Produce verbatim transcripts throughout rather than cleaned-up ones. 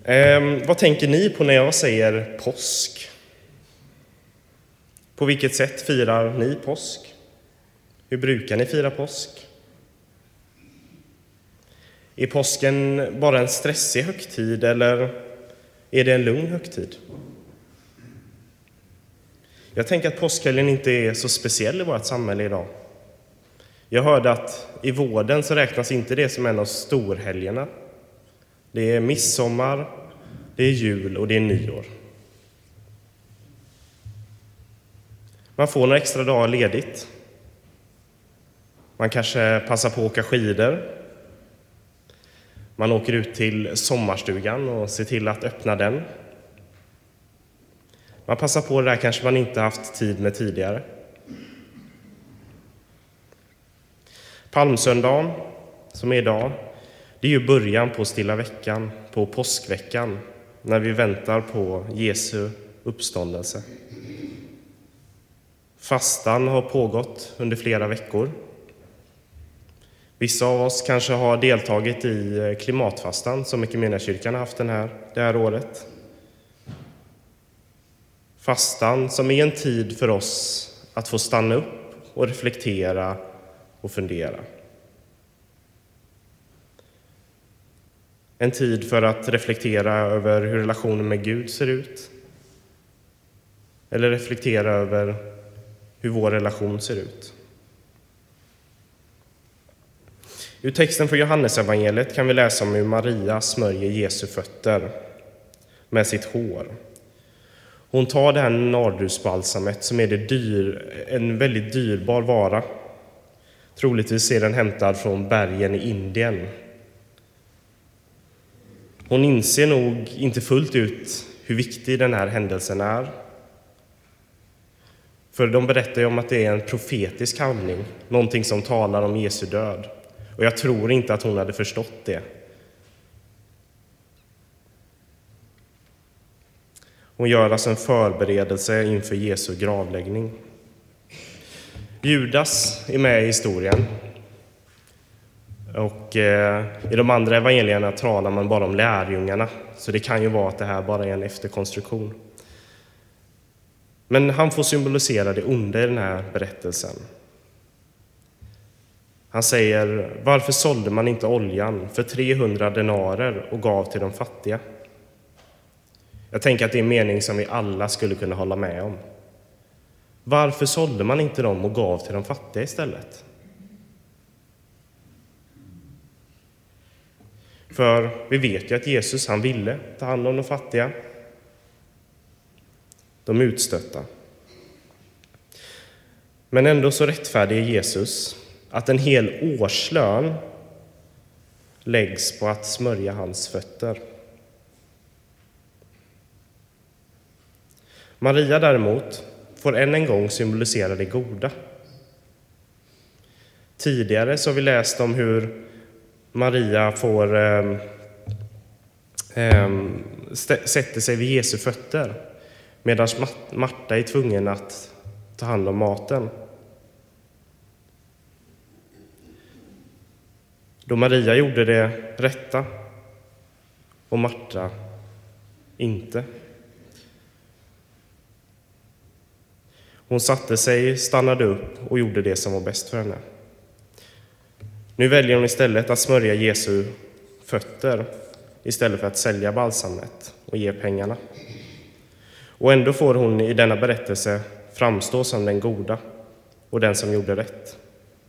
Eh, vad tänker ni på när jag säger påsk? På vilket sätt firar ni påsk? Hur brukar ni fira påsk? Är påsken bara en stressig högtid eller är det en lugn högtid? Jag tänker att påskhelgen inte är så speciell i vårt samhälle idag. Jag hörde att i vården så räknas inte det som en av storhelgerna. Det är midsommar, det är jul och det är nyår. Man får några extra dagar ledigt. Man kanske passar på att åka skidor. Man åker ut till sommarstugan och ser till att öppna den. Man passar på det där kanske man inte haft tid med tidigare. Palmsöndagen, som är idag, det är ju början på stilla veckan, på påskveckan, när vi väntar på Jesu uppståndelse. Fastan har pågått under flera veckor. Vissa av oss kanske har deltagit i klimatfastan som Equmeniakyrkan har haft den här, det här året. Fastan som är en tid för oss att få stanna upp och reflektera och fundera. En tid för att reflektera över hur relationen med Gud ser ut. Eller reflektera över hur vår relation ser ut. Ur texten från Johannesevangeliet kan vi läsa om hur Maria smörjer Jesu fötter med sitt hår. Hon tar det här nardusbalsamet som är det dyr, en väldigt dyrbar vara. Troligtvis är den hämtad från bergen i Indien. Hon inser nog inte fullt ut hur viktig den här händelsen är. För de berättar ju om att det är en profetisk handling, någonting som talar om Jesu död. Och jag tror inte att hon hade förstått det. Hon gör alltså en förberedelse inför Jesu gravläggning. Judas är med i historien. Och eh, i de andra evangelierna talar man bara om lärjungarna. Så det kan ju vara att det här bara är en efterkonstruktion. Men han får symbolisera det onda i den här berättelsen. Han säger, varför sålde man inte oljan för trehundra denarer och gav till de fattiga? Jag tänker att det är en mening som vi alla skulle kunna hålla med om. Varför sålde man inte dem och gav till de fattiga istället? För vi vet ju att Jesus, han ville ta hand om de fattiga. De utstötta. Men ändå så rättfärdigar Jesus att en hel årslön läggs på att smörja hans fötter. Maria däremot får än en gång symbolisera det goda. Tidigare så har vi läst om hur Maria får eh, eh, sätter sig vid Jesu fötter medan Marta är tvungen att ta hand om maten. Då Maria gjorde det rätta och Marta inte. Hon satte sig, stannade upp och gjorde det som var bäst för henne. Nu väljer hon istället att smörja Jesu fötter istället för att sälja balsamet och ge pengarna. Och ändå får hon i denna berättelse framstå som den goda och den som gjorde rätt.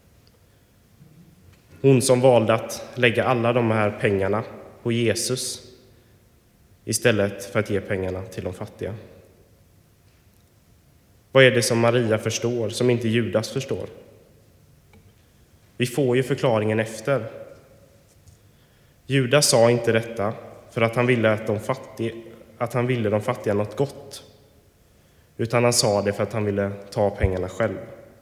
Hon som valde att lägga alla de här pengarna på Jesus istället för att ge pengarna till de fattiga. Vad är det som Maria förstår som inte Judas förstår? Vi får ju förklaringen efter. Judas sa inte detta för att han ville att de fattiga, att han ville de fattiga något gott, utan han sa det för att han ville ta pengarna själv.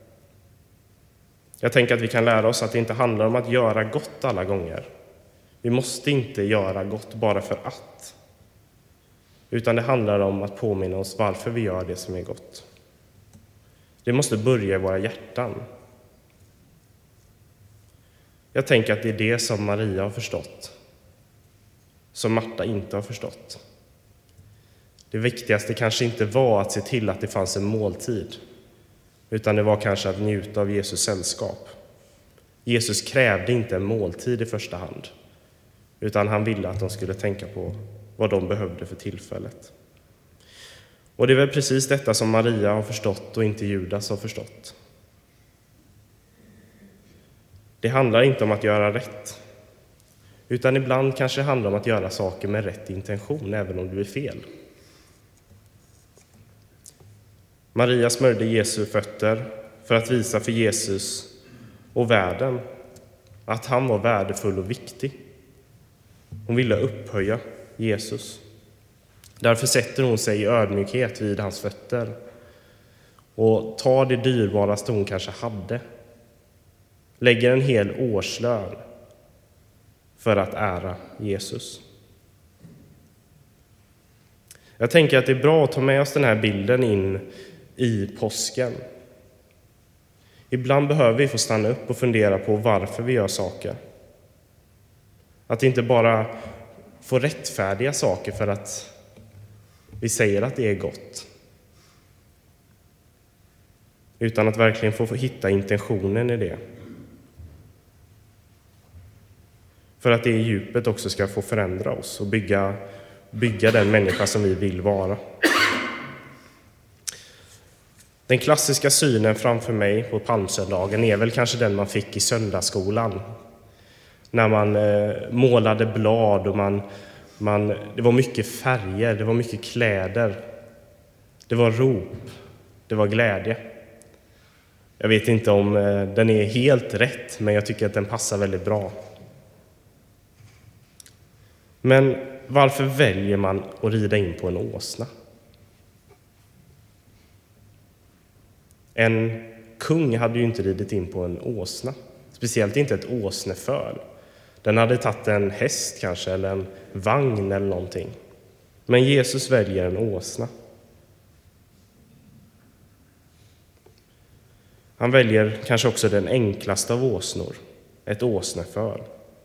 Jag tänker att vi kan lära oss att det inte handlar om att göra gott alla gånger. Vi måste inte göra gott bara för att. Utan det handlar om att påminna oss varför vi gör det som är gott. Det måste börja i våra hjärtan. Jag tänker att det är det som Maria har förstått. som Marta inte har förstått. Det viktigaste kanske inte var att se till att det fanns en måltid, utan det var kanske att njuta av Jesus sällskap. Jesus krävde inte en måltid i första hand, utan han ville att de skulle tänka på vad de behövde för tillfället. Och det är väl precis detta som Maria har förstått och inte Judas har förstått. Det handlar inte om att göra rätt, utan ibland kanske det handlar om att göra saker med rätt intention, även om det blir fel. Maria smörjde Jesu fötter för att visa för Jesus och världen att han var värdefull och viktig. Hon ville upphöja Jesus. Därför sätter hon sig i ödmjukhet vid hans fötter och tar det dyrbaraste hon kanske hade. Lägger en hel årslön för att ära Jesus. Jag tänker att det är bra att ta med oss den här bilden in i påsken. Ibland behöver vi få stanna upp och fundera på varför vi gör saker. Att inte bara få rättfärdiga saker för att vi säger att det är gott. Utan att verkligen få hitta intentionen i det. För att det i djupet också ska få förändra oss och bygga, bygga den människa som vi vill vara. Den klassiska synen framför mig på palmsöndagen är väl kanske den man fick i söndagsskolan. När man eh, målade blad och man, man, det var mycket färger, det var mycket kläder. Det var rop, det var glädje. Jag vet inte om eh, den är helt rätt, men jag tycker att den passar väldigt bra. Men varför väljer man att rida in på en åsna? En kung hade ju inte ridit in på en åsna. Speciellt inte ett åsneföl. Den hade tagit en häst kanske, eller en vagn eller någonting. Men Jesus väljer en åsna. Han väljer kanske också den enklaste av åsnor. Ett åsneföl.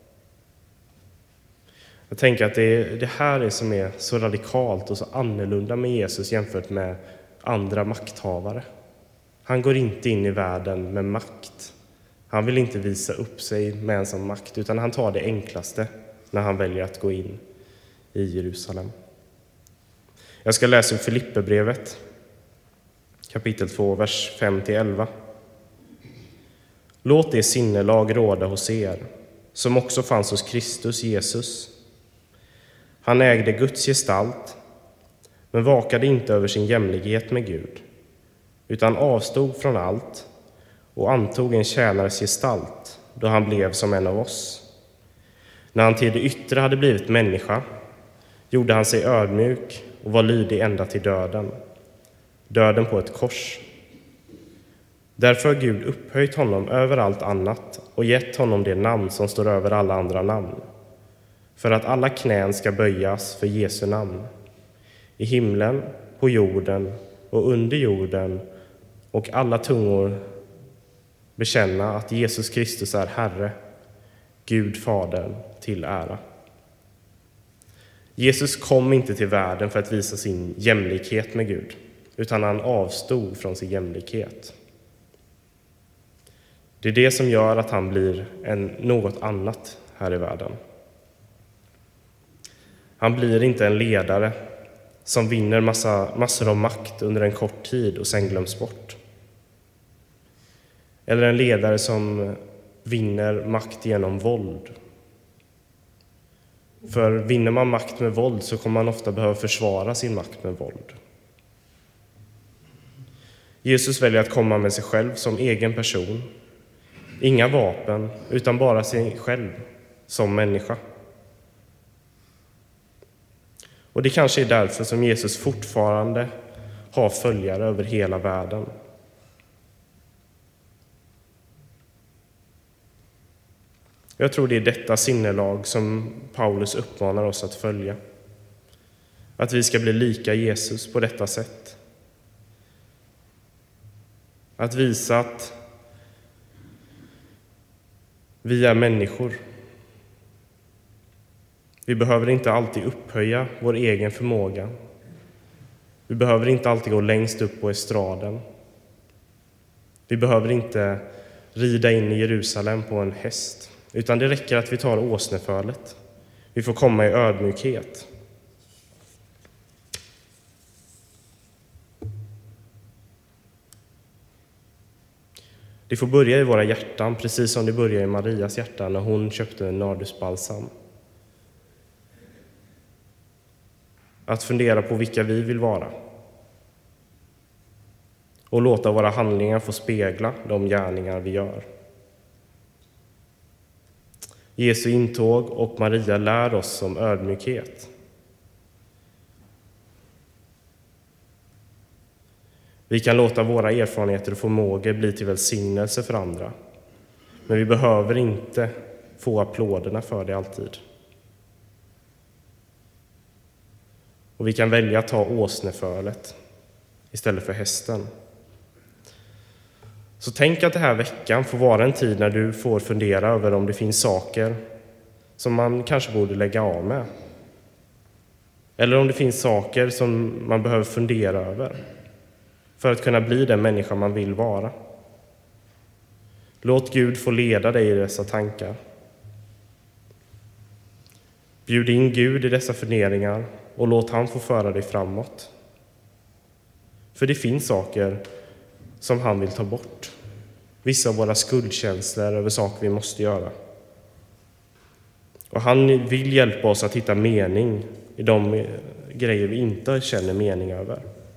Jag tänker att det, är, det här är som är så radikalt och så annorlunda med Jesus jämfört med andra makthavare. Han går inte in i världen med makt. Han vill inte visa upp sig med en sån makt, utan han tar det enklaste när han väljer att gå in i Jerusalem. Jag ska läsa ur Filipperbrevet, kapitel två, vers fem till elva. Låt det sinnelag råda hos er, som också fanns hos Kristus Jesus. Han ägde Guds gestalt, men vakade inte över sin jämlikhet med Gud, utan avstod från allt och antog en tjänares gestalt då han blev som en av oss. När han till det yttre hade blivit människa gjorde han sig ödmjuk och var lydig ända till döden, döden på ett kors. Därför har Gud upphöjt honom över allt annat och gett honom det namn som står över alla andra namn, för att alla knän ska böjas för Jesu namn, i himlen, på jorden och under jorden, och alla tungor bekänna att Jesus Kristus är Herre, Gud Fadern till ära. Jesus kom inte till världen för att visa sin jämlikhet med Gud, utan han avstod från sin jämlikhet. Det är det som gör att han blir en, något annat här i världen. Han blir inte en ledare som vinner massa, massor av makt under en kort tid och sen glöms bort. Eller en ledare som vinner makt genom våld. För vinner man makt med våld så kommer man ofta behöva försvara sin makt med våld. Jesus väljer att komma med sig själv som egen person. Inga vapen, utan bara sig själv som människa. Och det kanske är därför som Jesus fortfarande har följare över hela världen. Jag tror det är detta sinnelag som Paulus uppmanar oss att följa. Att vi ska bli lika Jesus på detta sätt. Att visa att vi är människor. Vi behöver inte alltid upphöja vår egen förmåga. Vi behöver inte alltid gå längst upp på estraden. Vi behöver inte rida in i Jerusalem på en häst, utan det räcker att vi tar åsnefölet. Vi får komma i ödmjukhet. Det får börja i våra hjärtan, precis som det började i Marias hjärta när hon köpte en nardusbalsam. Att fundera på vilka vi vill vara. Och låta våra handlingar få spegla de gärningar vi gör. Jesu intåg och Maria lär oss om ödmjukhet. Vi kan låta våra erfarenheter och förmågor bli till välsignelse för andra. Men vi behöver inte få applåderna för det alltid. Och vi kan välja att ta åsnefölet istället för hästen. Så tänk att den här veckan får vara en tid när du får fundera över om det finns saker som man kanske borde lägga av med. Eller om det finns saker som man behöver fundera över för att kunna bli den människa man vill vara. Låt Gud få leda dig i dessa tankar. Bjud in Gud i dessa funderingar och låt han få föra dig framåt. För det finns saker som han vill ta bort. Vissa av våra skuldkänslor över saker vi måste göra. Och han vill hjälpa oss att hitta mening i de grejer vi inte känner mening över.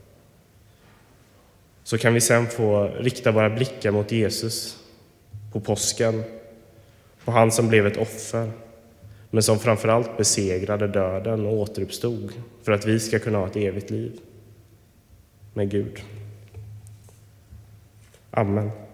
Så kan vi sen få rikta våra blickar mot Jesus, på påsken, på han som blev ett offer, men som framförallt besegrade döden och återuppstod för att vi ska kunna ha ett evigt liv med Gud. Amen.